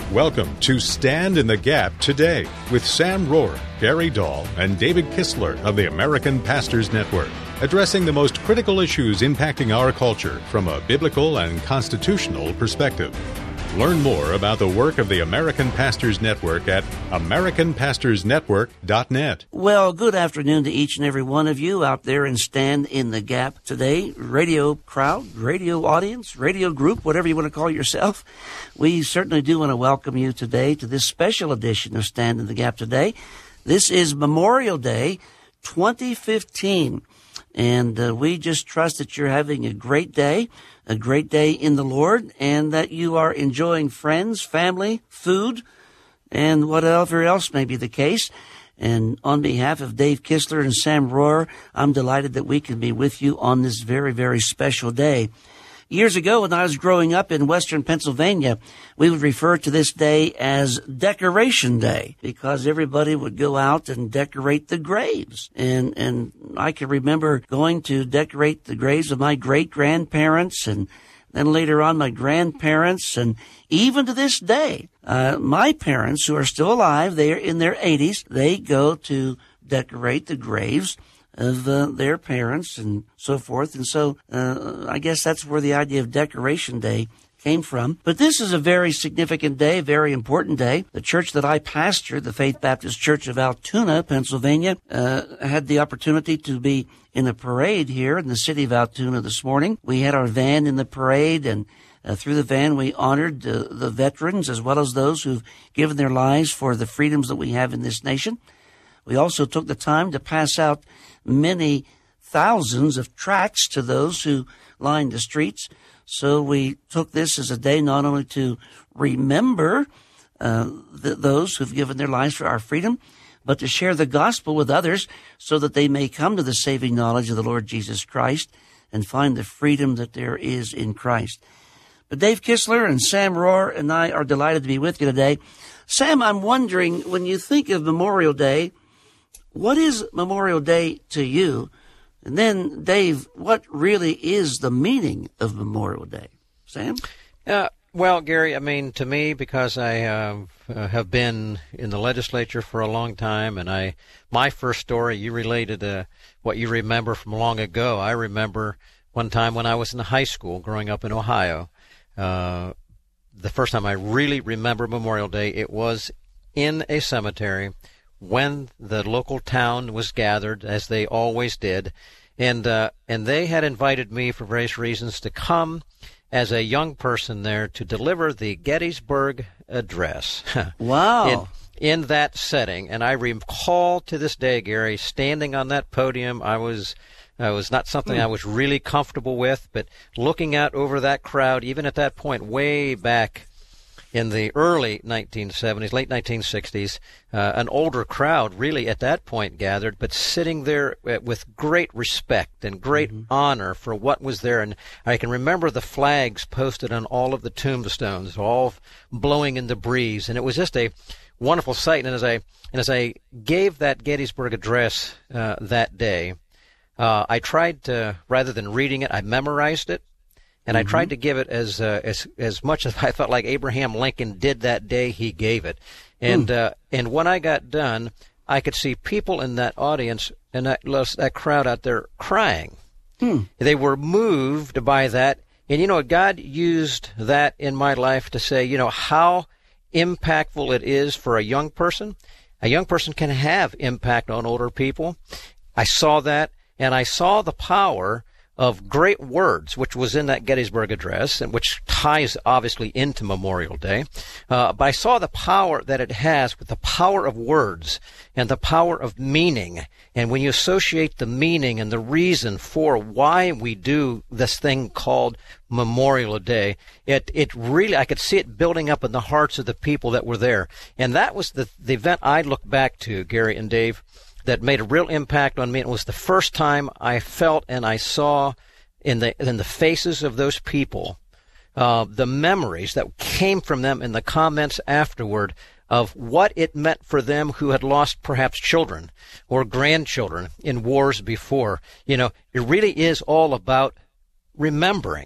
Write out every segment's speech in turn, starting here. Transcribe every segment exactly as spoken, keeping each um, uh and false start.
Welcome to Stand in the Gap Today with Sam Rohr, Gary Dahl, and David Kistler of the American Pastors Network, addressing the most critical issues impacting our culture from a biblical and constitutional perspective. Learn more about the work of the American Pastors Network at american pastors network dot net. Well, good afternoon to each and every one of you out there in Stand in the Gap Today. Radio crowd, radio audience, radio group, whatever you want to call yourself. We certainly do want to welcome you today to this special edition of Stand in the Gap Today. This is Memorial Day twenty fifteen. And uh, we just trust that you're having a great day, a great day in the Lord, and that you are enjoying friends, family, food, and whatever else may be the case. And on behalf of Dave Kistler and Sam Rohr, I'm delighted that we can be with you on this very, very special day. Years ago, when I was growing up in western Pennsylvania, we would refer to this day as Decoration Day because everybody would go out and decorate the graves. And and I can remember going to decorate the graves of my great-grandparents and then later on my grandparents. And even to this day, uh, my parents, who are still alive, they are in their eighties, they go to decorate the graves of uh, their parents and so forth. And so uh, I guess that's where the idea of Decoration Day came from. But this is a very significant day, very important day. The church that I pastor, the Faith Baptist Church of Altoona, Pennsylvania, uh, had the opportunity to be in a parade here in the city of Altoona this morning. We had our van in the parade, and uh, through the van we honored uh, the veterans as well as those who've given their lives for the freedoms that we have in this nation. We also took the time to pass out many thousands of tracts to those who lined the streets. So we took this as a day not only to remember uh, the, those who've given their lives for our freedom, but to share the gospel with others so that they may come to the saving knowledge of the Lord Jesus Christ and find the freedom that there is in Christ. But Dave Kistler and Sam Rohr and I are delighted to be with you today. Sam, I'm wondering, when you think of Memorial Day, what is Memorial Day to you? And then, Dave, what really is the meaning of Memorial Day? Sam? Uh, well, Gary, I mean, to me, because I uh, uh, have been in the legislature for a long time, and I, my first story, you related uh, what you remember from long ago. I remember one time when I was in high school growing up in Ohio. Uh, the first time I really remember Memorial Day, it was in a cemetery when the local town was gathered, as they always did, and uh, and they had invited me for various reasons to come as a young person there to deliver the Gettysburg Address. Wow. in, in that setting. And I recall to this day, Gary, standing on that podium, I was... It was not something mm. I was really comfortable with, but looking out over that crowd, even at that point, way back in the early nineteen seventies, late nineteen sixties, uh, an older crowd really at that point gathered, but sitting there with great respect and great mm-hmm. honor for what was there. And I can remember the flags posted on all of the tombstones, all blowing in the breeze, and it was just a wonderful sight. And as I and as I gave that Gettysburg Address uh, that day, Uh, I tried to, rather than reading it, I memorized it, and mm-hmm. I tried to give it as uh, as as much as I felt like Abraham Lincoln did that day. He gave it, and mm. uh, and when I got done, I could see people in that audience and that that crowd out there crying. Mm. They were moved by that, and you know, God used that in my life to say, you know, how impactful it is for a young person. A young person can have impact on older people. I saw that. And I saw the power of great words, which was in that Gettysburg Address, and which ties obviously into Memorial Day. Uh, but I saw the power that it has with the power of words and the power of meaning. And when you associate the meaning and the reason for why we do this thing called Memorial Day, it it really, I could see it building up in the hearts of the people that were there. And that was the, the event I look back to, Gary and Dave, that made a real impact on me. It was the first time I felt and I saw in the in the faces of those people uh, the memories that came from them in the comments afterward of what it meant for them who had lost perhaps children or grandchildren in wars before. You know, it really is all about remembering.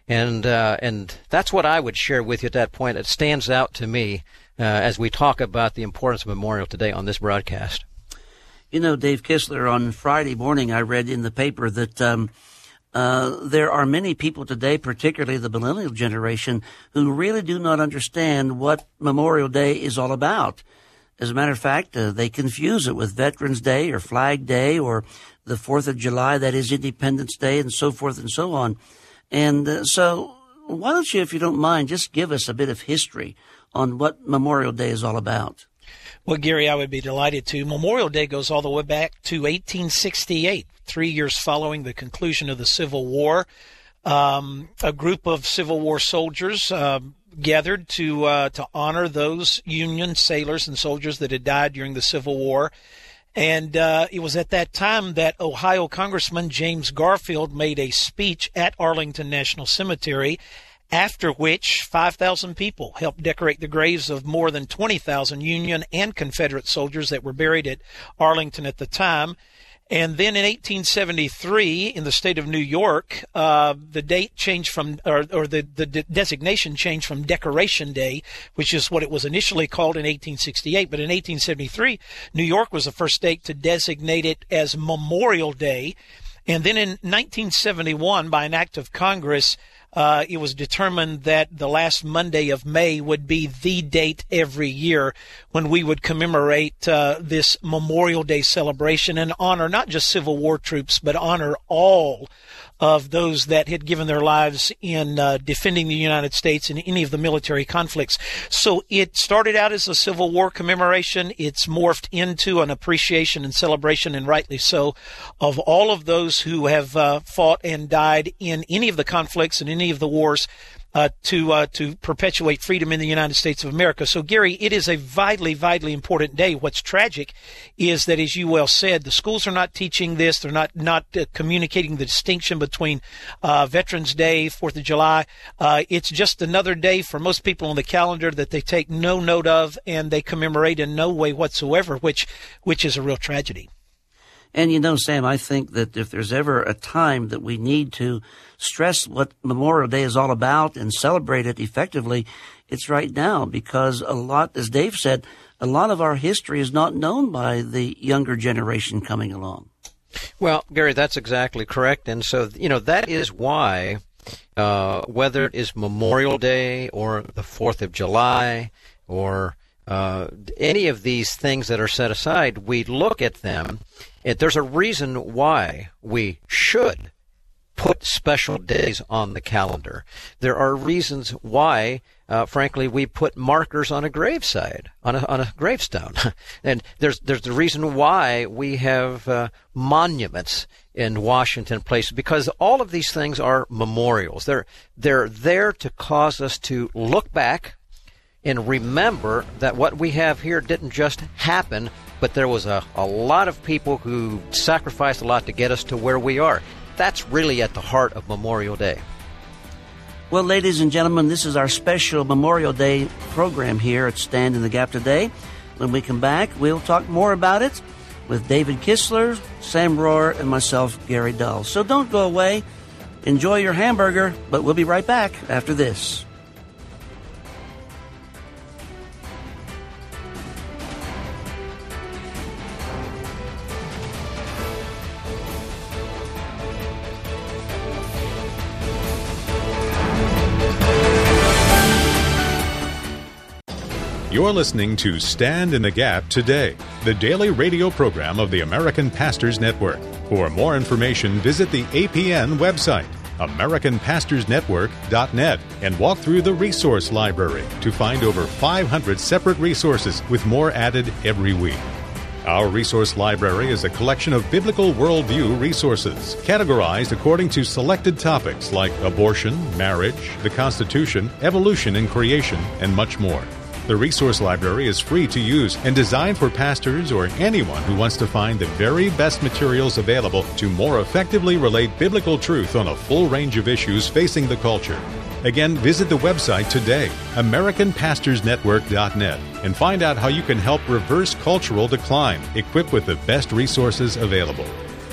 And uh, and that's what I would share with you at that point. It stands out to me uh, as we talk about the importance of Memorial today on this broadcast. You know, Dave Kistler, on Friday morning I read in the paper that um, uh, there are many people today, particularly the millennial generation, who really do not understand what Memorial Day is all about. As a matter of fact, uh, they confuse it with Veterans Day or Flag Day or the fourth of July, that is Independence Day, and so forth and so on. And uh, so why don't you, if you don't mind, just give us a bit of history on what Memorial Day is all about? Well, Gary, I would be delighted to. Memorial Day goes all the way back to eighteen sixty-eight, three years following the conclusion of the Civil War. Um, a group of Civil War soldiers uh, gathered to uh, to honor those Union sailors and soldiers that had died during the Civil War. And uh, it was at that time that Ohio Congressman James Garfield made a speech at Arlington National Cemetery, after which five thousand people helped decorate the graves of more than twenty thousand Union and Confederate soldiers that were buried at Arlington at the time. And then in eighteen seventy-three, in the state of New York, uh, the date changed from, or, or the, the de- designation changed from Decoration Day, which is what it was initially called in eighteen sixty-eight. But in eighteen seventy-three, New York was the first state to designate it as Memorial Day. And then in nineteen seventy-one, by an act of Congress, Uh, it was determined that the last Monday of May would be the date every year when we would commemorate uh, this Memorial Day celebration and honor not just Civil War troops, but honor all of those that had given their lives in uh, defending the United States in any of the military conflicts. So it started out as a Civil War commemoration. It's morphed into an appreciation and celebration, and rightly so, of all of those who have uh, fought and died in any of the conflicts and any of the wars uh, to uh, to perpetuate freedom in the United States of America. So, Gary, it is a vitally, vitally important day. What's tragic is that, as you well said, the schools are not teaching this. They're not not uh, communicating the distinction between uh, Veterans Day, fourth of July. Uh, it's just another day for most people on the calendar that they take no note of, and they commemorate in no way whatsoever, which which is a real tragedy. And, you know, Sam, I think that if there's ever a time that we need to stress what Memorial Day is all about and celebrate it effectively, it's right now, because a lot, as Dave said, a lot of our history is not known by the younger generation coming along. Well, Gary, that's exactly correct. And so, you know, that is why, uh, whether it is Memorial Day or the fourth of July or uh, any of these things that are set aside, we look at them. It, there's a reason why we should put special days on the calendar. There are reasons why, uh, frankly, we put markers on a graveside, on a on a gravestone, and there's there's the reason why we have uh, monuments in Washington places, because all of these things are memorials. They're they're there to cause us to look back and remember that what we have here didn't just happen, but there was a, a lot of people who sacrificed a lot to get us to where we are. That's really at the heart of Memorial Day. Well, ladies and gentlemen, this is our special Memorial Day program here at Stand in the Gap today. When we come back, we'll talk more about it with David Kistler, Sam Rohrer, and myself, Gary Dull. So don't go away. Enjoy your hamburger, but we'll be right back after this. You're listening to Stand in the Gap today, the daily radio program of the American Pastors Network. For more information, visit the A P N website, American Pastors Network dot net, and walk through the resource library to find over five hundred separate resources with more added every week. Our resource library is a collection of biblical worldview resources, categorized according to selected topics like abortion, marriage, the Constitution, evolution and creation, and much more. The resource library is free to use and designed for pastors or anyone who wants to find the very best materials available to more effectively relate biblical truth on a full range of issues facing the culture. Again, visit the website today, American Pastors Network dot net, and find out how you can help reverse cultural decline, equipped with the best resources available.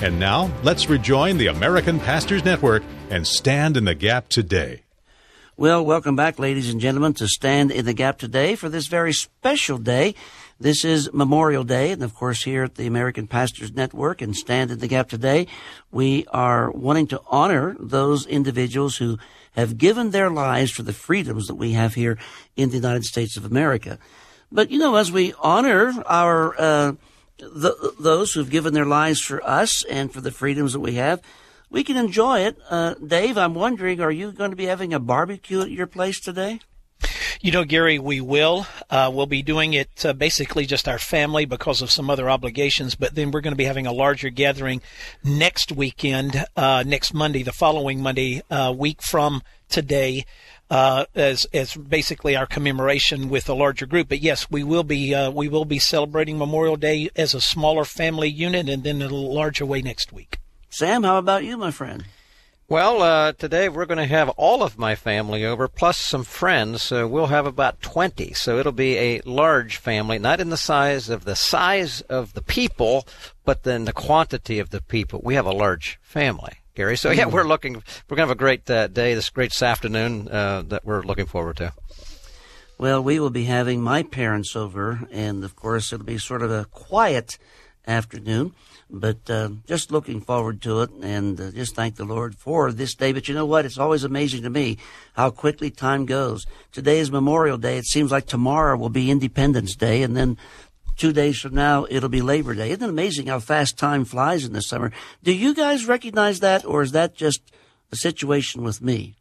And now, let's rejoin the American Pastors Network and stand in the gap today. Well, welcome back, ladies and gentlemen, to Stand in the Gap today for this very special day. This is Memorial Day, and of course here at the American Pastors Network and Stand in the Gap today, we are wanting to honor those individuals who have given their lives for the freedoms that we have here in the United States of America. But, you know, as we honor our uh, the, those who've given their lives for us and for the freedoms that we have, we can enjoy it. Uh, Dave, I'm wondering, are you going to be having a barbecue at your place today? You know, Gary, we will. Uh, we'll be doing it uh, basically just our family because of some other obligations, but then we're going to be having a larger gathering next weekend, uh, next Monday, the following Monday, uh, week from today, uh, as as basically our commemoration with a larger group. But yes, we will be uh, we will be celebrating Memorial Day as a smaller family unit, and then in a larger way next week. Sam, how about you, my friend? Well, uh, today we're going to have all of my family over, plus some friends. So we'll have about twenty. So it'll be a large family, not in the size of the size of the people, but then the quantity of the people. We have a large family, Gary. So yeah, we're looking. We're going to have a great uh, day, this great this afternoon uh, that we're looking forward to. Well, we will be having my parents over, and of course it'll be sort of a quiet afternoon. But uh, just looking forward to it, and uh, just thank the Lord for this day. But you know what? It's always amazing to me how quickly time goes. Today is Memorial Day. It seems like tomorrow will be Independence Day, and then two days from now it'll be Labor Day. Isn't it amazing how fast time flies in the summer? Do you guys recognize that, or is that just a situation with me?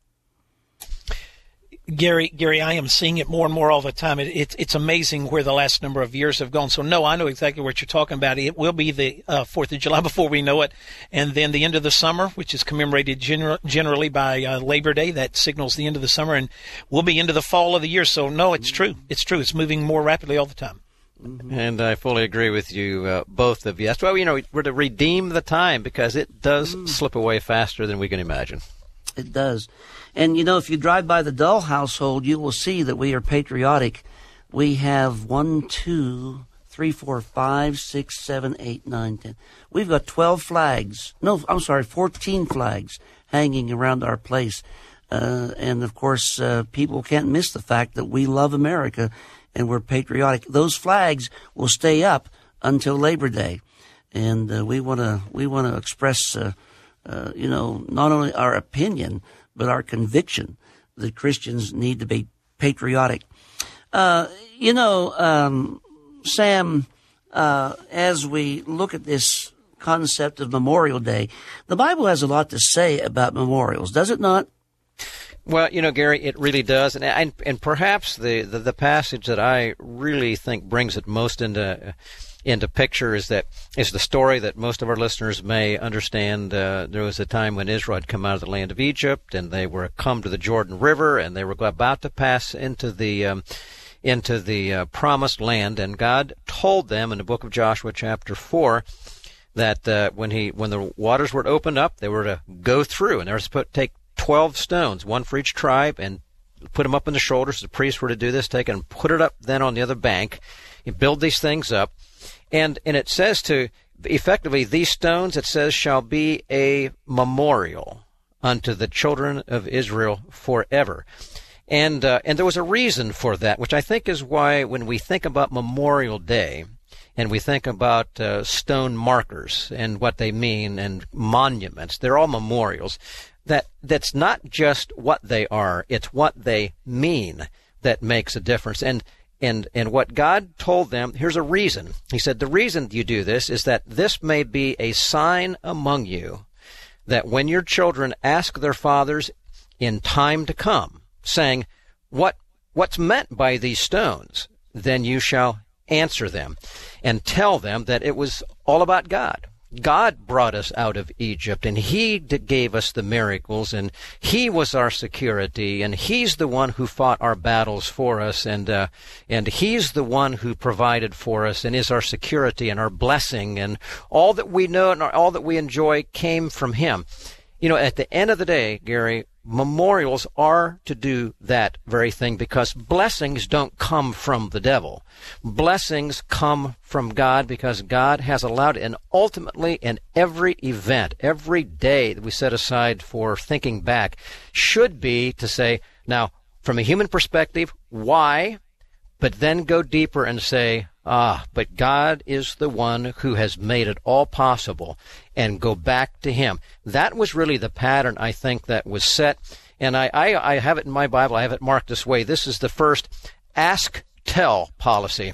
Gary, Gary, I am seeing it more and more all the time. It, it, it's amazing where the last number of years have gone. So, no, I know exactly what you're talking about. It will be the uh, fourth of July before we know it. And then the end of the summer, which is commemorated gener- generally by uh, Labor Day. That signals the end of the summer. And we'll be into the fall of the year. So, no, it's true. It's true. It's moving more rapidly all the time. And I fully agree with you, uh, both of you. That's why, you know, we're to redeem the time, because it does mm. slip away faster than we can imagine. It does. And, you know, if you drive by the Dull household, you will see that we are patriotic. We have one, two, three, four, five, six, seven, eight, nine, ten. We've got twelve flags. No, I'm sorry, fourteen flags hanging around our place. Uh, and, of course, uh, people can't miss the fact that we love America and we're patriotic. Those flags will stay up until Labor Day. And uh, we want to we want to express, uh, uh, you know, not only our opinion, but our conviction that Christians need to be patriotic. Uh, you know, um, Sam, uh, as we look at this concept of Memorial Day, the Bible has a lot to say about memorials, does it not? Well, you know, Gary, it really does. And and, and perhaps the, the, the passage that I really think brings it most into into picture is that is the story that most of our listeners may understand. Uh, there was a time when Israel had come out of the land of Egypt, and they were come to the Jordan River, and they were about to pass into the um, into the uh, promised land. And God told them in the book of Joshua, chapter four, that uh, when he when the waters were opened up, they were to go through, and they were supposed to take twelve stones, one for each tribe, and put them up on the shoulders. The priests were to do this, take it and put it up then on the other bank. You build these things up. And and it says to, effectively, these stones, it says, shall be a memorial unto the children of Israel forever. And uh, and there was a reason for that, which I think is why when we think about Memorial Day, and we think about uh, stone markers and what they mean and monuments, they're all memorials. That that's not just what they are, it's what they mean that makes a difference. And And and what God told them, here's a reason. He said, the reason you do this is that this may be a sign among you that when your children ask their fathers in time to come, saying, what what's meant by these stones, then you shall answer them and tell them that it was all about God. God brought us out of Egypt, and He gave us the miracles, and He was our security, and He's the one who fought our battles for us, and uh, and He's the one who provided for us and is our security and our blessing, and all that we know and all that we enjoy came from Him. You know, at the end of the day, Gary, memorials are to do that very thing, because blessings don't come from the devil. Blessings come from God, because God has allowed it. And ultimately, in every event, every day that we set aside for thinking back should be to say, now, from a human perspective, why? But then go deeper and say, ah, but God is the one who has made it all possible, and go back to Him. That was really the pattern, I think, that was set. And I, I, I have it in my Bible. I have it marked this way. This is the first ask-tell policy,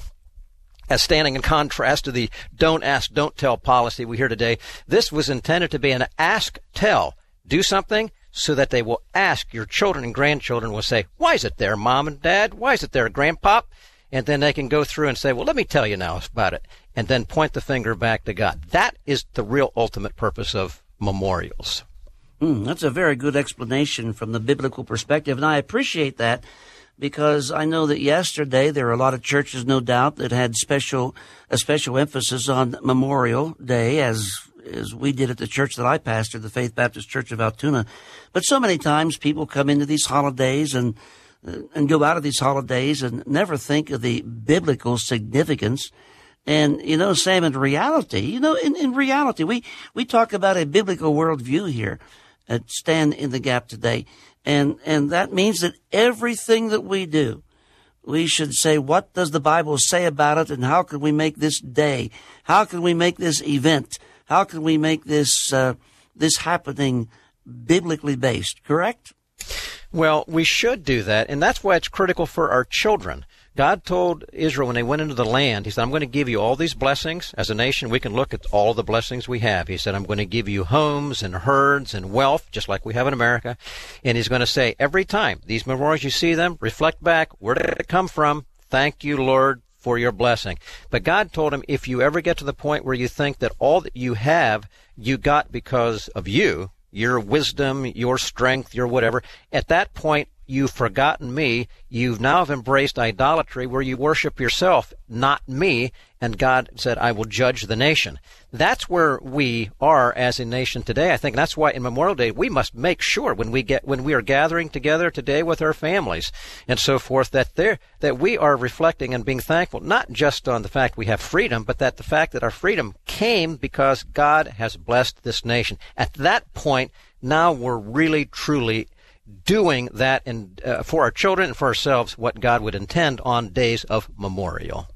as standing in contrast to the don't ask, don't tell policy we hear today. This was intended to be an ask-tell. Do something so that they will ask. Your children and grandchildren will say, why is it there, Mom and Dad? Why is it there, Grandpop? And then they can go through and say, well, let me tell you now about it, and then point the finger back to God. That is the real ultimate purpose of memorials. Mm, that's a very good explanation from the biblical perspective, and I appreciate that, because I know that yesterday there were a lot of churches, no doubt, that had special a special emphasis on Memorial Day, as as we did at the church that I pastored, the Faith Baptist Church of Altoona. But so many times people come into these holidays and and go out of these holidays and never think of the biblical significance. And, you know, Sam, in reality, you know, in, in reality, we, we talk about a biblical worldview here at Stand in the Gap today. And, and that means that everything that we do, we should say, what does the Bible say about it? And how can we make this day? How can we make this event? How can we make this, uh, this happening biblically based? Correct? Well, we should do that, and that's why it's critical for our children. God told Israel when they went into the land, He said, I'm going to give you all these blessings. As a nation, we can look at all the blessings we have. He said, I'm going to give you homes and herds and wealth, just like we have in America. And He's going to say, every time these memorials, you see them, reflect back, where did it come from? Thank you, Lord, for your blessing. But God told him, if you ever get to the point where you think that all that you have, you got because of you, your wisdom, your strength, your whatever, at that point, you've forgotten me. You've now have embraced idolatry where you worship yourself, not me. And God said, I will judge the nation. That's where we are as a nation today. I think that's why in Memorial Day, we must make sure when we get, when we are gathering together today with our families and so forth, that there, that we are reflecting and being thankful, not just on the fact we have freedom, but that the fact that our freedom came because God has blessed this nation. At that point, now we're really, truly doing that in, uh, for our children and for ourselves what God would intend on days of memorial.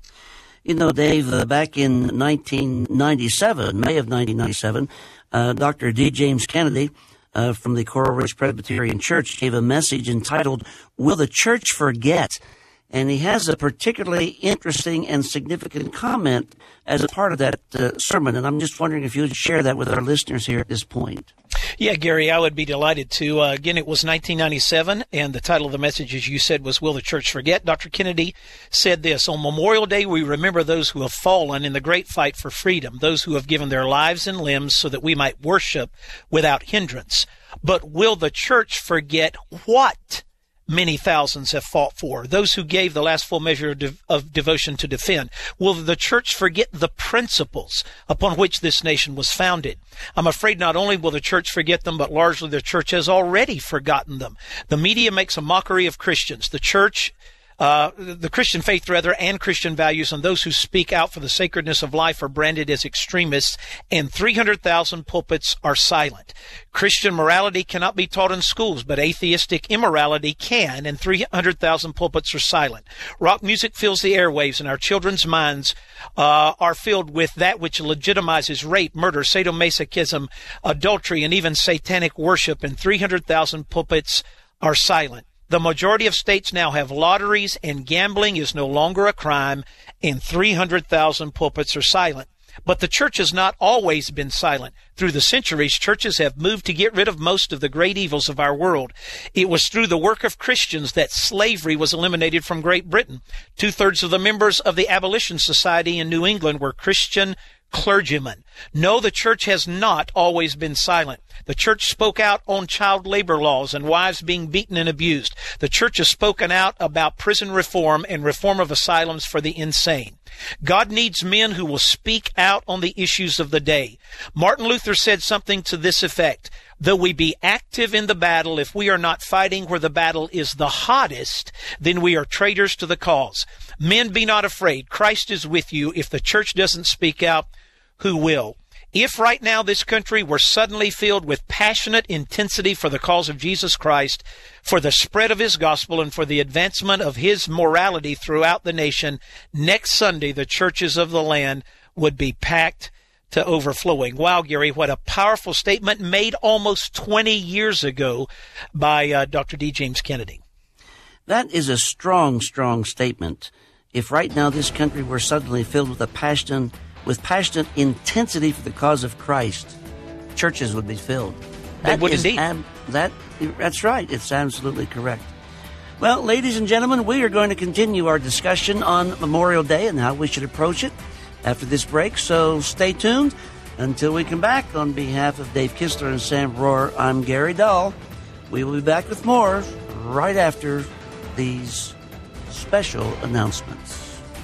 You know, Dave, uh, back in nineteen ninety-seven, May of nineteen ninety-seven, uh, Doctor D. James Kennedy uh, from the Coral Ridge Presbyterian Church gave a message entitled, Will the Church Forget? And he has a particularly interesting and significant comment as a part of that uh, sermon. And I'm just wondering if you would share that with our listeners here at this point. Yeah, Gary, I would be delighted to. Uh, again, it was nineteen ninety-seven, and the title of the message, as you said, was Will the Church Forget? Doctor Kennedy said this, on Memorial Day, we remember those who have fallen in the great fight for freedom, those who have given their lives and limbs so that we might worship without hindrance. But will the church forget what many thousands have fought for, those who gave the last full measure of, de- of devotion to defend? Will the church forget the principles upon which this nation was founded? I'm afraid not only will the church forget them, but largely the church has already forgotten them. The media makes a mockery of Christians. The church Uh, the Christian faith, rather, and Christian values, and those who speak out for the sacredness of life are branded as extremists, and three hundred thousand pulpits are silent. Christian morality cannot be taught in schools, but atheistic immorality can, and three hundred thousand pulpits are silent. Rock music fills the airwaves, and our children's minds uh, are filled with that which legitimizes rape, murder, sadomasochism, adultery, and even satanic worship, and three hundred thousand pulpits are silent. The majority of states now have lotteries, and gambling is no longer a crime, and three hundred thousand pulpits are silent. But the church has not always been silent. Through the centuries, churches have moved to get rid of most of the great evils of our world. It was through the work of Christians that slavery was eliminated from Great Britain. Two-thirds of the members of the Abolition Society in New England were Christian clergymen. No, the church has not always been silent. The church spoke out on child labor laws and wives being beaten and abused. The church has spoken out about prison reform and reform of asylums for the insane. God needs men who will speak out on the issues of the day. Martin Luther said something to this effect: Though we be active in the battle, if we are not fighting where the battle is the hottest, then we are traitors to the cause. Men, be not afraid. Christ is with you. If the church doesn't speak out, who will? If right now this country were suddenly filled with passionate intensity for the cause of Jesus Christ, for the spread of his gospel, and for the advancement of his morality throughout the nation, next Sunday the churches of the land would be packed to overflowing. Wow, Gary, what a powerful statement made almost twenty years ago by uh, Doctor D. James Kennedy. That is a strong, strong statement. If right now this country were suddenly filled with a passion, with passionate intensity for the cause of Christ, churches would be filled. They would is indeed. Ab- that, that's right. It's absolutely correct. Well, ladies and gentlemen, we are going to continue our discussion on Memorial Day and how we should approach it after this break, so stay tuned until we come back. On behalf of Dave Kistler and Sam Rohrer, I'm Gary Dahl. We will be back with more right after these special announcements.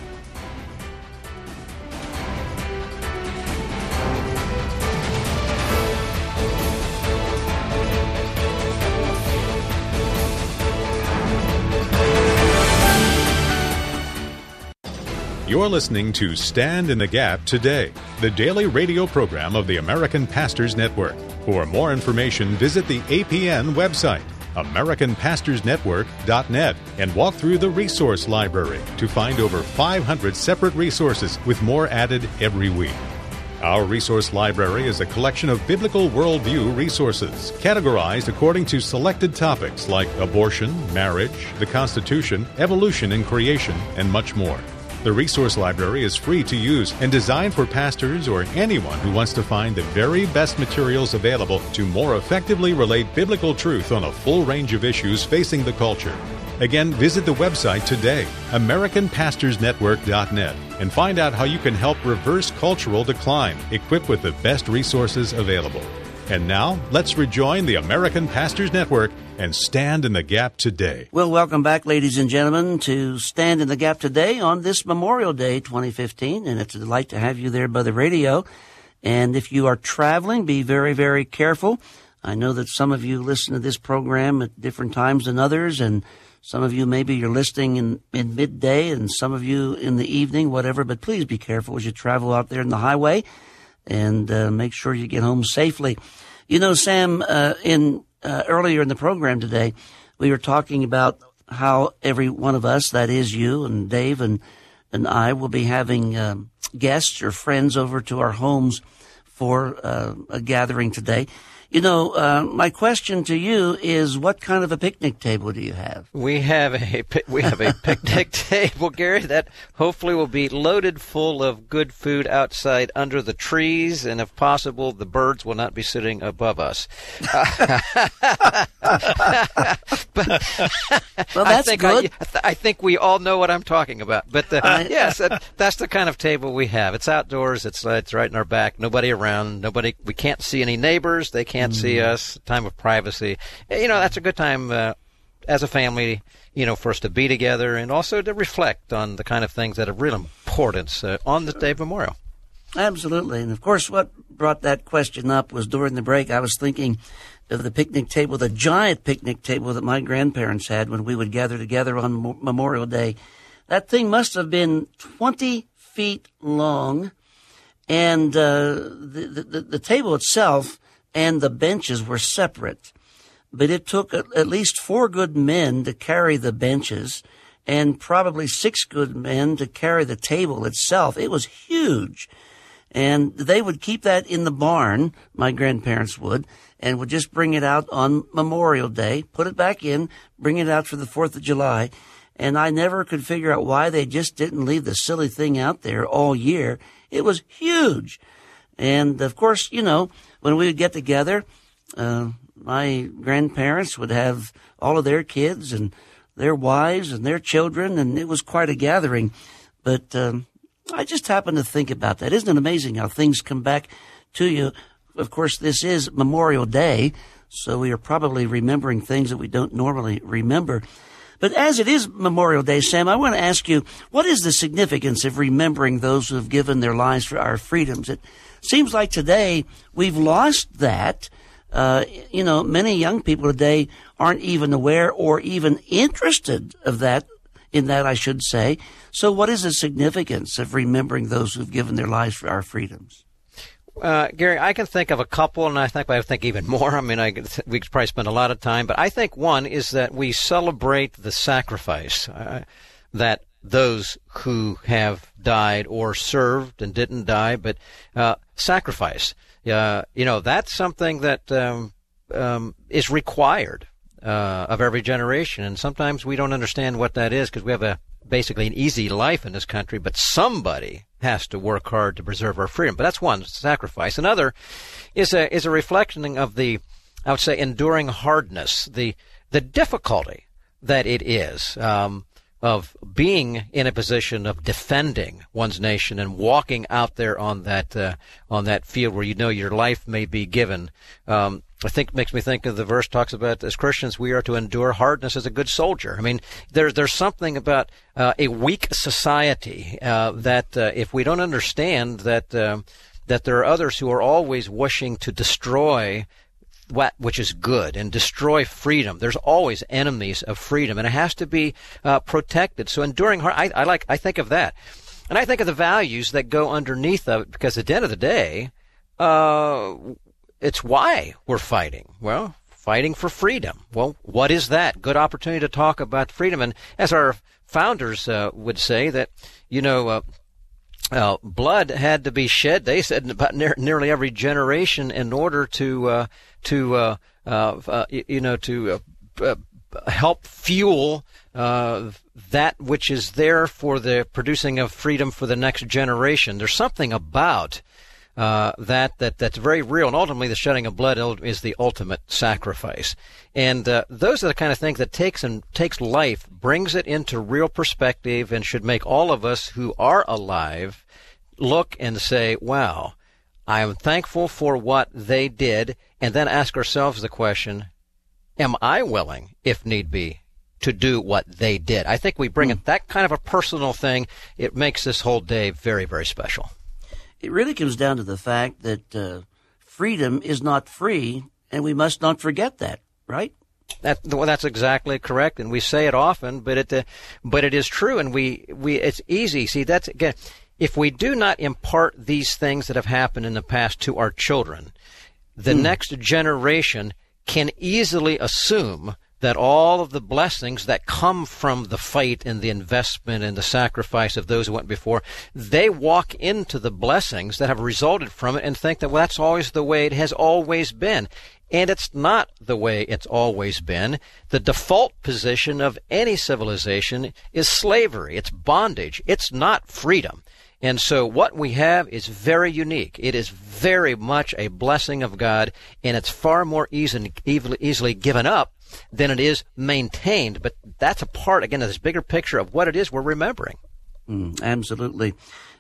You're listening to Stand in the Gap Today, the daily radio program of the American Pastors Network. For more information, visit the A P N website, American Pastors Network dot net, and walk through the resource library to find over five hundred separate resources with more added every week. Our resource library is a collection of biblical worldview resources, categorized according to selected topics like abortion, marriage, the Constitution, evolution and creation, and much more. The resource library is free to use and designed for pastors or anyone who wants to find the very best materials available to more effectively relate biblical truth on a full range of issues facing the culture. Again, visit the website today, American Pastors Network dot net, and find out how you can help reverse cultural decline, equipped with the best resources available. And now, let's rejoin the American Pastors Network and Stand in the Gap Today. Well, welcome back, ladies and gentlemen, to Stand in the Gap Today on this Memorial Day twenty fifteen, and it's a delight to have you there by the radio. And if you are traveling, be very, very careful. I know that some of you listen to this program at different times than others, and some of you maybe you're listening in, in midday, and some of you in the evening, whatever, but please be careful as you travel out there in the highway, and uh, make sure you get home safely. You know, Sam, uh, in uh, earlier in the program today, we were talking about how every one of us, that is you and Dave and, and I, will be having um, guests or friends over to our homes for uh, a gathering today. You know, uh, my question to you is, what kind of a picnic table do you have? We have a we have a picnic table, Gary, that hopefully will be loaded full of good food outside under the trees, and if possible, the birds will not be sitting above us. well, that's I think good. I, I, th- I think we all know what I'm talking about. But uh, I, yes, that, that's the kind of table we have. It's outdoors. It's uh, it's right in our back. Nobody around. Nobody. We can't see any neighbors. They can't. Can't see us, time of privacy. You know, that's a good time uh, as a family, you know, for us to be together and also to reflect on the kind of things that have real importance uh, on this day of memorial. Absolutely. And, of course, what brought that question up was during the break, I was thinking of the picnic table, the giant picnic table that my grandparents had when we would gather together on Mo- Memorial Day. That thing must have been twenty feet long, and uh, the, the, the table itself and the benches were separate. But it took at least four good men to carry the benches and probably six good men to carry the table itself. It was huge. And they would keep that in the barn, my grandparents would, and would just bring it out on Memorial Day, put it back in, bring it out for the fourth of July. And I never could figure out why they just didn't leave the silly thing out there all year. It was huge. And, of course, you know, when we would get together, uh, my grandparents would have all of their kids and their wives and their children, and it was quite a gathering. But um, I just happened to think about that. Isn't it amazing how things come back to you? Of course, this is Memorial Day, so we are probably remembering things that we don't normally remember. But as it is Memorial Day, Sam, I want to ask you, what is the significance of remembering those who have given their lives for our freedoms? It seems like today we've lost that. Uh, you know, many young people today aren't even aware or even interested of that, in that I should say. So what is the significance of remembering those who've given their lives for our freedoms? Uh, Gary, I can think of a couple, and I think I think even more. I mean, I could, we could probably spend a lot of time, but I think one is that we celebrate the sacrifice uh, that those who have died or served and didn't die, but uh, sacrifice. Uh, you know, that's something that um, um, is required uh, of every generation, and sometimes we don't understand what that is because we have a basically an easy life in this country, but somebody has to work hard to preserve our freedom. But that's one sacrifice. Another is a is a reflection of the, I would say, enduring hardness, the the difficulty that it is um, of being in a position of defending one's nation and walking out there on that uh, on that field where you know your life may be given. Um, I think makes me think of the verse talks about as Christians we are to endure hardness as a good soldier. I mean, there's there's something about uh, a weak society uh, that uh, if we don't understand that uh, that there are others who are always wishing to destroy what which is good and destroy freedom. There's always enemies of freedom, and it has to be uh, protected. So enduring hard, I, I like I think of that, and I think of the values that go underneath of it, because at the end of the day, uh, it's why we're fighting. Well, fighting for freedom. Well, what is that? Good opportunity to talk about freedom. And as our founders uh, would say, that, you know, uh, uh, blood had to be shed, they said, in about ne- nearly every generation in order to, uh, to uh, uh, uh, you know, to uh, uh, help fuel uh, that which is there for the producing of freedom for the next generation. There's something about Uh, that, that, that's very real. And ultimately, the shedding of blood is the ultimate sacrifice. And, uh, those are the kind of things that takes and takes life, brings it into real perspective, and should make all of us who are alive look and say, wow, I am thankful for what they did. And then ask ourselves the question, am I willing, if need be, to do what they did? I think we bring mm. it that kind of a personal thing. It makes this whole day very, very special. It really comes down to the fact that uh, freedom is not free, and we must not forget that, right? That, well, that's exactly correct, and we say it often, but it, uh, but it is true, and we, we, it's easy. See, that's again, if we do not impart these things that have happened in the past to our children, the mm. next generation can easily assume that all of the blessings that come from the fight and the investment and the sacrifice of those who went before, they walk into the blessings that have resulted from it and think that, well, that's always the way it has always been. And it's not the way it's always been. The default position of any civilization is slavery. It's bondage. It's not freedom. And so what we have is very unique. It is very much a blessing of God, and it's far more easy, easily given up than it is maintained. But that's a part, again, of this bigger picture of what it is we're remembering. Mm, absolutely.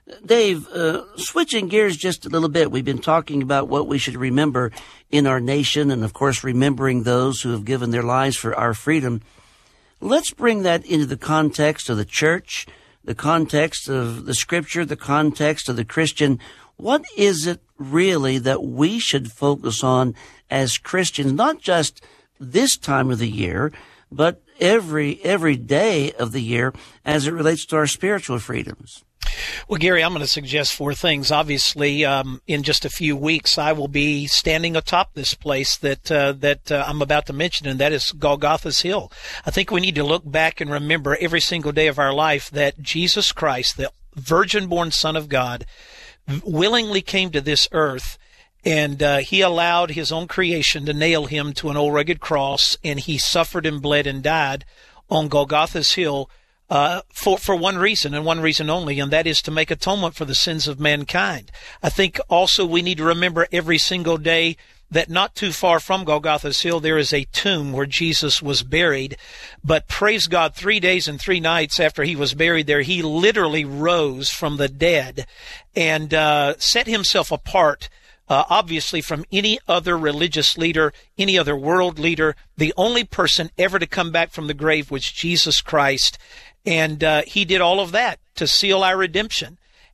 Dave, uh, switching gears just a little bit, we've been talking about what we should remember in our nation and, of course, remembering those who have given their lives for our freedom. Let's bring that into the context of the church, the context of the Scripture, the context of the Christian. What is it really that we should focus on as Christians, not just this time of the year, but every every day of the year as it relates to our spiritual freedoms? Well, Gary, I'm going to suggest four things. Obviously, um, in just a few weeks, I will be standing atop this place that uh, that uh, I'm about to mention, and that is Golgotha's Hill. I think we need to look back and remember every single day of our life that Jesus Christ, the virgin-born Son of God, willingly came to this earth, and uh, he allowed his own creation to nail him to an old rugged cross, and he suffered and bled and died on Golgotha's Hill Uh, for, for one reason and one reason only, and that is to make atonement for the sins of mankind. I think also we need to remember every single day that not too far from Golgotha's Hill, there is a tomb where Jesus was buried. But praise God, three days and three nights after he was buried there, he literally rose from the dead and uh, set himself apart, Uh, obviously from any other religious leader, any other world leader. The only person ever to come back from the grave was Jesus Christ. And uh, he did all of that to seal our redemption.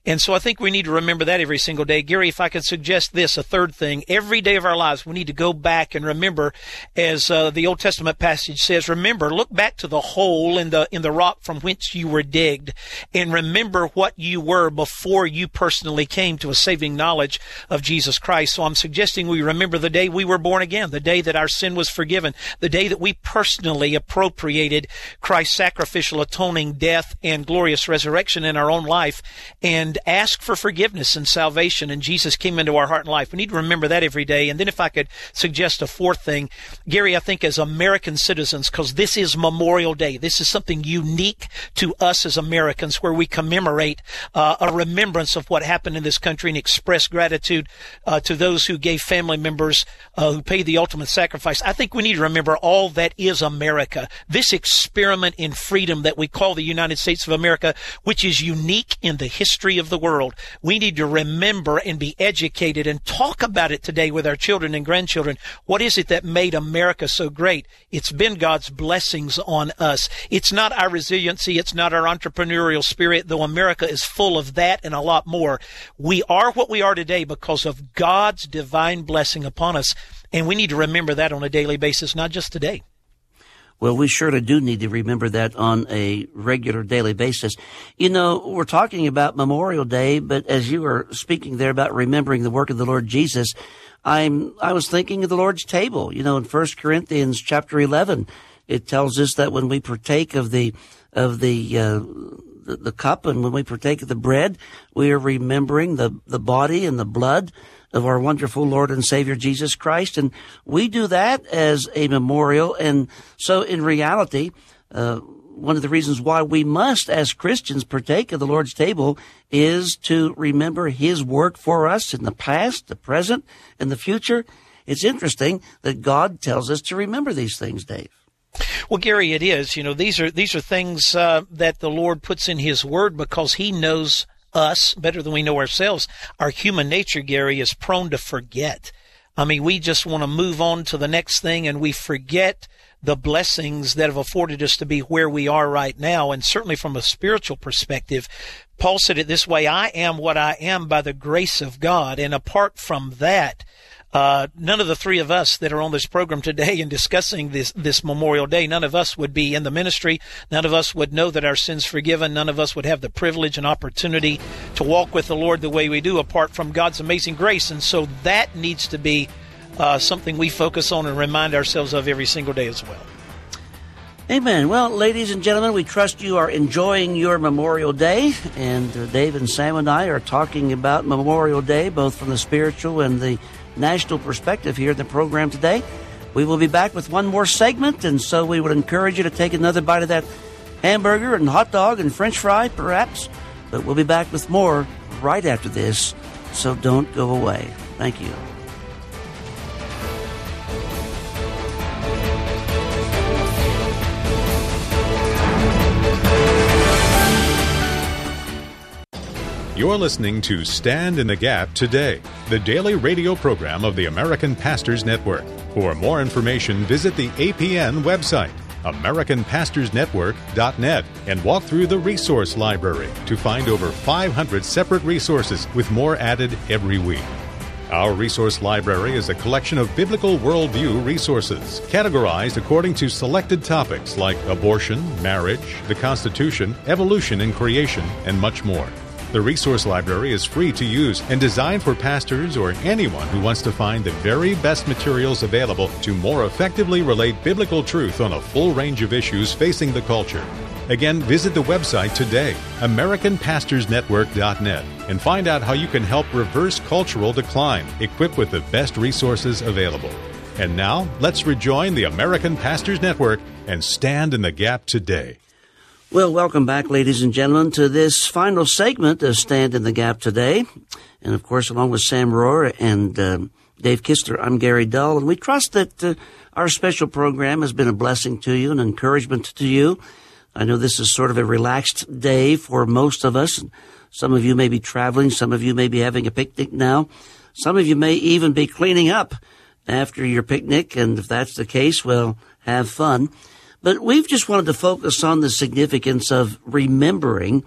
And so I think we need to remember that every single day. Gary, if I could suggest this, a third thing, every day of our lives, we need to go back and remember, as uh, the Old Testament passage says, remember, look back to the hole in the in the rock from whence you were digged, and remember what you were before you personally came to a saving knowledge of Jesus Christ. So I'm suggesting we remember the day we were born again, the day that our sin was forgiven, the day that we personally appropriated Christ's sacrificial atoning death and glorious resurrection in our own life, and ask for forgiveness and salvation, and Jesus came into our heart and life. We need to remember that every day. And then if I could suggest a fourth thing, Gary, I think as American citizens, because this is Memorial Day, this is something unique to us as Americans, where we commemorate uh, a remembrance of what happened in this country and express gratitude uh, to those who gave family members uh, who paid the ultimate sacrifice. I think we need to remember all that is America, this experiment in freedom that we call the United States of America, which is unique in the history of the world. We need to remember and be educated and talk about it today with our children and grandchildren. What is it that made America so great? It's been God's blessings on us. It's not our resiliency. It's not our entrepreneurial spirit, though America is full of that and a lot more. We are what we are today because of God's divine blessing upon us, and we need to remember that on a daily basis, not just today. Well, we surely do need to remember that on a regular daily basis. You know, we're talking about Memorial Day, but as you were speaking there about remembering the work of the Lord Jesus, I'm, I was thinking of the Lord's table. You know, in First Corinthians chapter eleven, it tells us that when we partake of the, of the, uh, the, the cup, and when we partake of the bread, we are remembering the, the body and the blood of our wonderful Lord and Savior Jesus Christ. And we do that as a memorial. And so in reality, uh, one of the reasons why we must, as Christians, partake of the Lord's table is to remember His work for us in the past, the present, and the future. It's interesting that God tells us to remember these things, Dave. Well, Gary, it is. You know, these are these are things uh, that the Lord puts in His Word because He knows us better than we know ourselves. Our human nature, Gary, is prone to forget. I mean, we just want to move on to the next thing, and we forget the blessings that have afforded us to be where we are right now. And certainly from a spiritual perspective, Paul said it this way, I am what I am by the grace of God. And apart from that, Uh, none of the three of us that are on this program today and discussing this, this Memorial Day, none of us would be in the ministry. None of us would know that our sins forgiven. None of us would have the privilege and opportunity to walk with the Lord the way we do apart from God's amazing grace. And so that needs to be uh, something we focus on and remind ourselves of every single day as well. Amen. Well, ladies and gentlemen, we trust you are enjoying your Memorial Day. And uh, Dave and Sam and I are talking about Memorial Day, both from the spiritual and the national perspective here in the program today. We will be back with one more segment, and so we would encourage you to take another bite of that hamburger and hot dog and French fry, perhaps. But we'll be back with more right after this, so don't go away. Thank you. You're listening to Stand in the Gap Today, the daily radio program of the American Pastors Network. For more information, visit the A P N website, American Pastors Network dot net, and walk through the resource library to find over five hundred separate resources with more added every week. Our resource library is a collection of biblical worldview resources, categorized according to selected topics like abortion, marriage, the Constitution, evolution and creation, and much more. The resource library is free to use and designed for pastors or anyone who wants to find the very best materials available to more effectively relate biblical truth on a full range of issues facing the culture. Again, visit the website today, American Pastors Network dot net, and find out how you can help reverse cultural decline, equipped with the best resources available. And now, let's rejoin the American Pastors Network and stand in the gap today. Well, welcome back, ladies and gentlemen, to this final segment of Stand in the Gap Today. And, of course, along with Sam Rohrer and uh, Dave Kistler, I'm Gary Dull. And we trust that uh, our special program has been a blessing to you, an encouragement to you. I know this is sort of a relaxed day for most of us. Some of you may be traveling. Some of you may be having a picnic now. Some of you may even be cleaning up after your picnic. And if that's the case, well, have fun. But we've just wanted to focus on the significance of remembering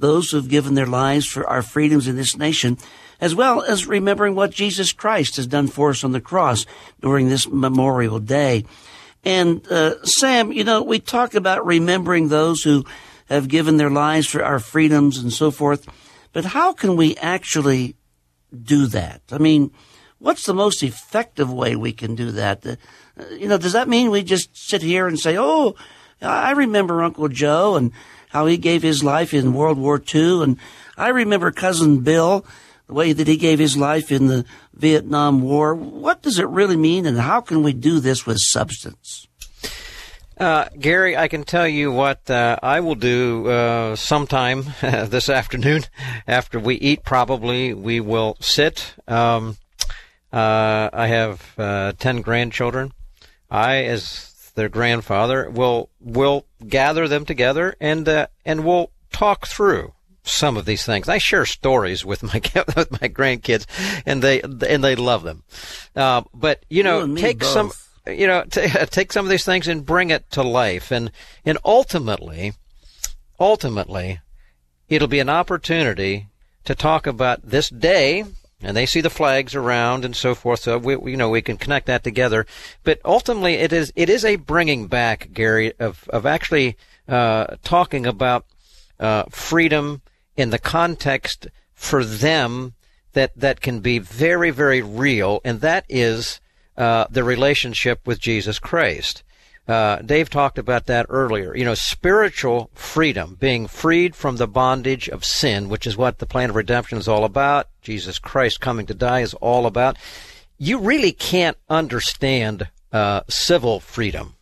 those who've given their lives for our freedoms in this nation, as well as remembering what Jesus Christ has done for us on the cross during this Memorial Day. And, uh, Sam, you know, we talk about remembering those who have given their lives for our freedoms and so forth, but how can we actually do that? I mean, what's the most effective way we can do that? Uh, you know, does that mean we just sit here and say, oh, I remember Uncle Joe and how he gave his life in World War Two, and I remember Cousin Bill, the way that he gave his life in the Vietnam War. What does it really mean, and how can we do this with substance? Uh, Gary, I can tell you what uh, I will do uh, sometime this afternoon after we eat. Probably we will sit. Um, uh, I have uh, ten grandchildren. I, as their grandfather, will will gather them together and uh, and we'll talk through some of these things. I share stories with my with my grandkids, and they and they love them. Uh, but you know, you take both. some. You know, t- take some of these things and bring it to life, and and ultimately, ultimately, it'll be an opportunity to talk about this day. And they see the flags around and so forth, so we, you know, we can connect that together. But ultimately, it is it is a bringing back, Gary, of of actually uh, talking about uh, freedom in the context for them that that can be very, very real, and that is Uh, the relationship with Jesus Christ. Uh, Dave talked about that earlier. You know, spiritual freedom, being freed from the bondage of sin, which is what the plan of redemption is all about. Jesus Christ coming to die is all about. You really can't understand uh, civil freedom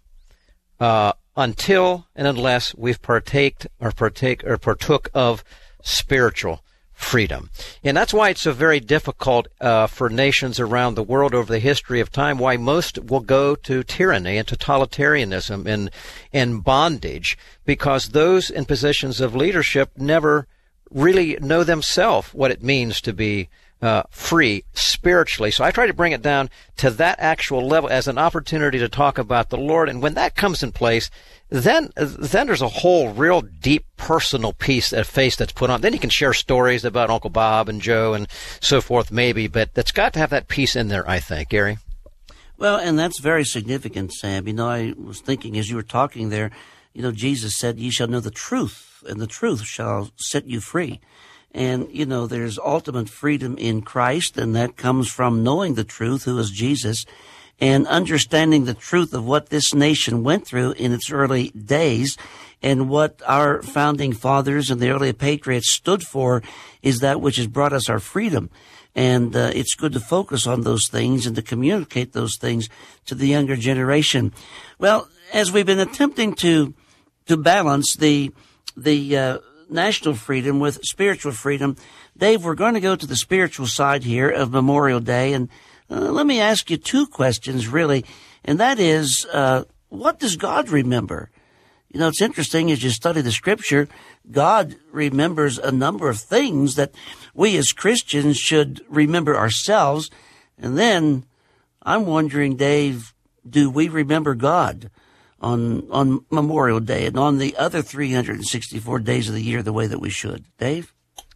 uh, until and unless we've partaked or partake or partook of spiritual freedom. And that's why it's so very difficult uh, for nations around the world over the history of time, why most will go to tyranny and totalitarianism and, and bondage, because those in positions of leadership never really know themselves what it means to be uh, free spiritually. So I try to bring it down to that actual level as an opportunity to talk about the Lord. And when that comes in place, then then there's a whole real deep personal piece, a face that's put on. Then you can share stories about Uncle Bob and Joe and so forth, maybe, but that's got to have that piece in there, I think, Gary. Well, and that's very significant, Sam. You know, I was thinking as you were talking there, you know, Jesus said, "Ye shall know the truth, and the truth shall set you free." And, you know, there's ultimate freedom in Christ, and that comes from knowing the truth, who is Jesus, and understanding the truth of what this nation went through in its early days, and what our founding fathers and the early patriots stood for is that which has brought us our freedom. And uh, it's good to focus on those things and to communicate those things to the younger generation. Well, as we've been attempting to to balance the the uh, national freedom with spiritual freedom, Dave, we're going to go to the spiritual side here of Memorial Day, and Uh, let me ask you two questions, really, and that is, uh, what does God remember? You know, it's interesting as you study the Scripture, God remembers a number of things that we as Christians should remember ourselves. And then I'm wondering, Dave, do we remember God on on Memorial Day and on the other three hundred sixty-four days of the year the way that we should? Dave?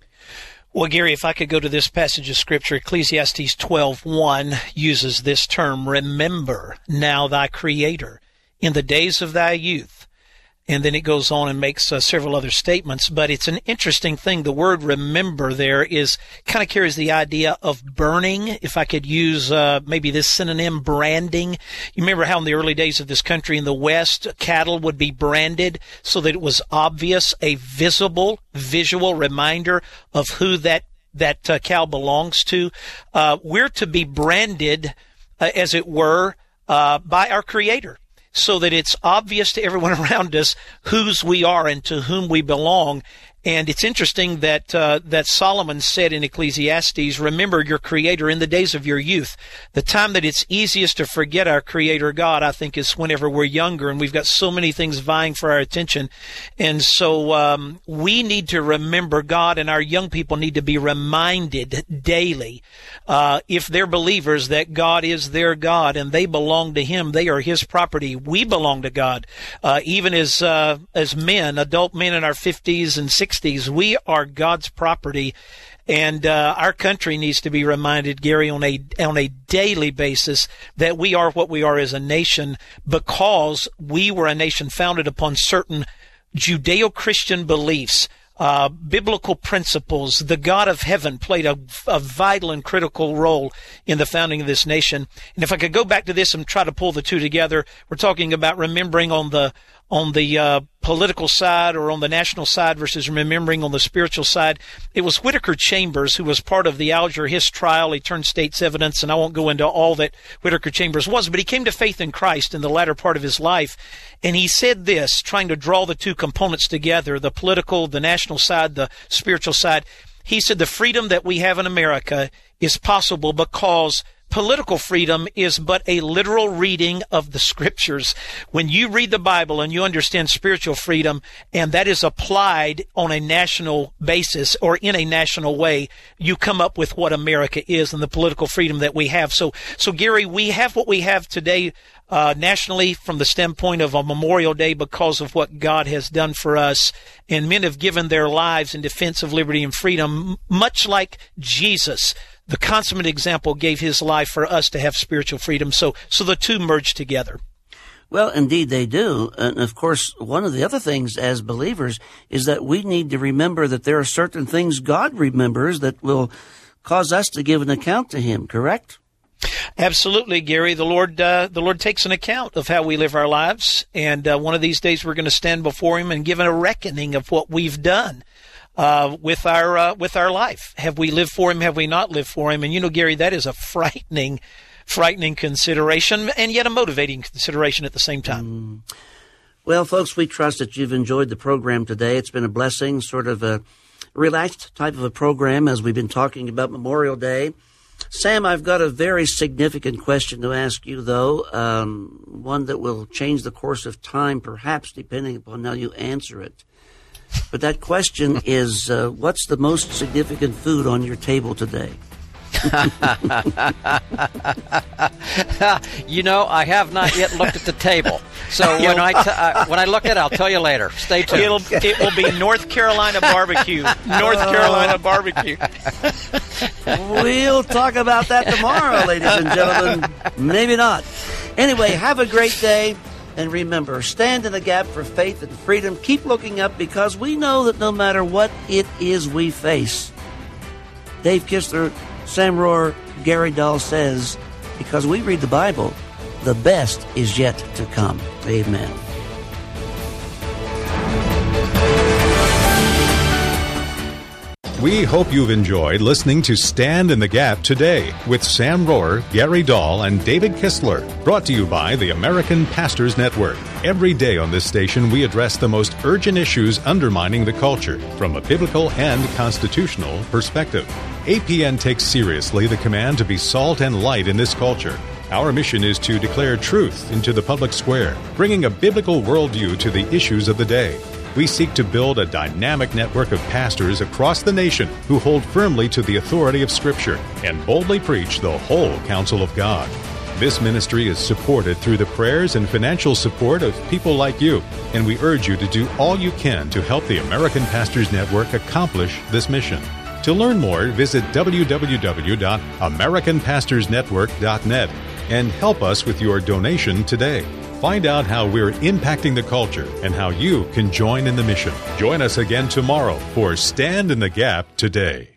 Well, Gary, if I could go to this passage of Scripture, Ecclesiastes twelve one uses this term, "Remember now thy Creator in the days of thy youth." And then it goes on and makes uh, several other statements. But it's an interesting thing. The word "remember" there is kind of carries the idea of burning. If I could use uh, maybe this synonym, branding. You remember how in the early days of this country in the West, cattle would be branded so that it was obvious, a visible, visual reminder of who that that uh, cow belongs to. Uh, we're to be branded, uh, as it were, uh, by our Creator, so that it's obvious to everyone around us whose we are and to whom we belong. And it's interesting that uh, that Solomon said in Ecclesiastes, "Remember your Creator in the days of your youth." The time that it's easiest to forget our Creator God, I think, is whenever we're younger and we've got so many things vying for our attention. And so um, we need to remember God, and our young people need to be reminded daily, uh, if they're believers, that God is their God and they belong to Him. They are His property. We belong to God. Uh, even as uh, as men, adult men in our fifties and sixties, sixties. We are God's property. And uh, our country needs to be reminded, Gary, on a on a daily basis that we are what we are as a nation because we were a nation founded upon certain Judeo-Christian beliefs, uh, biblical principles. The God of heaven played a, a vital and critical role in the founding of this nation. And if I could go back to this and try to pull the two together, we're talking about remembering on the on the uh, political side or on the national side versus remembering on the spiritual side. It was Whittaker Chambers who was part of the Alger Hiss trial. He turned state's evidence, and I won't go into all that Whittaker Chambers was, but he came to faith in Christ in the latter part of his life. And he said this, trying to draw the two components together, the political, the national side, the spiritual side. He said the freedom that we have in America is possible because political freedom is but a literal reading of the scriptures. When you read the Bible and you understand spiritual freedom, and that is applied on a national basis or in a national way, you come up with what America is and the political freedom that we have. So, so Gary, we have what we have today uh, nationally from the standpoint of a Memorial Day because of what God has done for us. And men have given their lives in defense of liberty and freedom, much like Jesus. The consummate example gave his life for us to have spiritual freedom. So, so the two merge together. Well, indeed they do. And of course, one of the other things as believers is that we need to remember that there are certain things God remembers that will cause us to give an account to him, correct? Absolutely, Gary. The Lord, uh, the Lord takes an account of how we live our lives. And uh, one of these days we're going to stand before him and give a reckoning of what we've done. Uh, with our, uh, with our life. Have we lived for him? Have we not lived for him? And you know, Gary, that is a frightening, frightening consideration and yet a motivating consideration at the same time. Mm. Well, folks, we trust that you've enjoyed the program today. It's been a blessing, sort of a relaxed type of a program as we've been talking about Memorial Day. Sam, I've got a very significant question to ask you, though, um, one that will change the course of time, perhaps, depending upon how you answer it. But that question is, uh, what's the most significant food on your table today? You know, I have not yet looked at the table. So when I, t- uh, when I look at it, I'll tell you later. Stay tuned. It'll, it will be North Carolina barbecue. North Carolina barbecue. We'll talk about that tomorrow, ladies and gentlemen. Maybe not. Anyway, have a great day. And remember, stand in the gap for faith and freedom. Keep looking up because we know that no matter what it is we face, Dave Kistler, Sam Rohrer, Gary Dahl says, because we read the Bible, the best is yet to come. Amen. We hope you've enjoyed listening to Stand in the Gap today with Sam Rohrer, Gary Dahl, and David Kistler, brought to you by the American Pastors Network. Every day on this station, we address the most urgent issues undermining the culture from a biblical and constitutional perspective. A P N takes seriously the command to be salt and light in this culture. Our mission is to declare truth into the public square, bringing a biblical worldview to the issues of the day. We seek to build a dynamic network of pastors across the nation who hold firmly to the authority of Scripture and boldly preach the whole counsel of God. This ministry is supported through the prayers and financial support of people like you, and we urge you to do all you can to help the American Pastors Network accomplish this mission. To learn more, visit w w w dot american pastors network dot net and help us with your donation today. Find out how we're impacting the culture and how you can join in the mission. Join us again tomorrow for Stand in the Gap Today.